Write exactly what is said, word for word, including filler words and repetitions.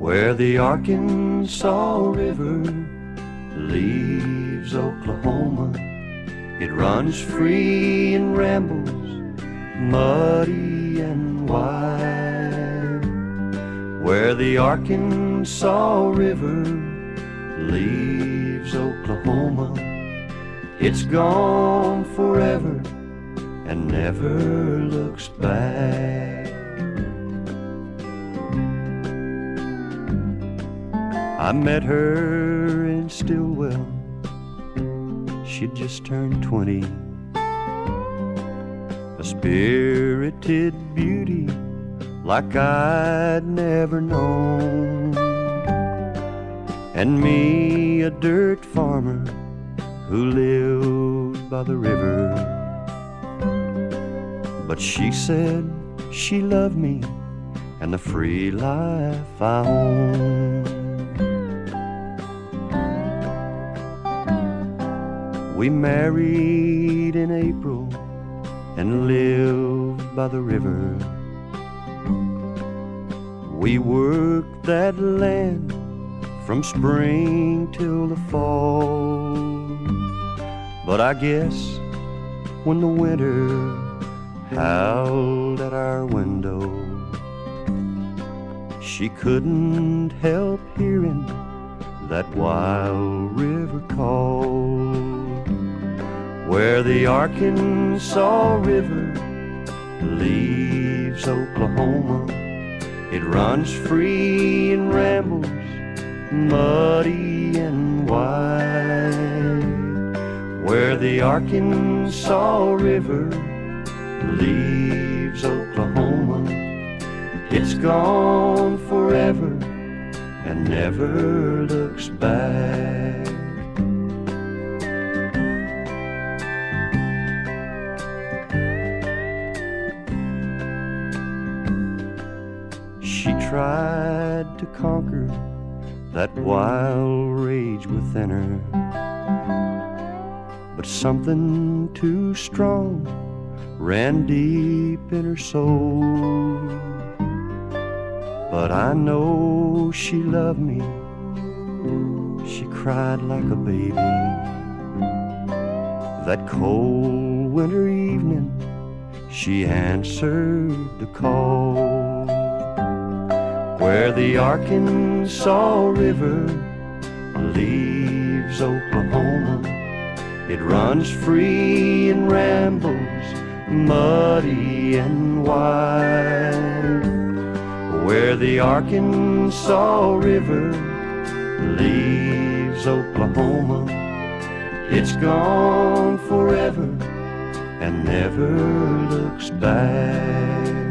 where the Arkansas River leaves Oklahoma. It runs free and rambles, muddy and wide, where the Arkansas River leaves Oklahoma. It's gone forever and never looks back. I met her in Stillwell, she'd just turned twenty, a spirited beauty like I'd never known, and me a dirt farmer who lived by the river. But she said she loved me and the free life I own. We married in April and lived by the river. We worked that land from spring till the fall. But I guess when the winter howled at our window, she couldn't help hearing that wild river call, where the Arkansas River leaves Oklahoma. It runs free and rambles, muddy and wide, where the Arkansas River leaves Oklahoma. It's gone forever and never looks back. She tried to conquer that wild rage within her, but something too strong ran deep in her soul. But I know she loved me, she cried like a baby that cold winter evening. She answered the call, where the Arkansas River leaves Oklahoma. It runs free and rambles, muddy and wide, where the Arkansas River leaves Oklahoma. It's gone forever and never looks back.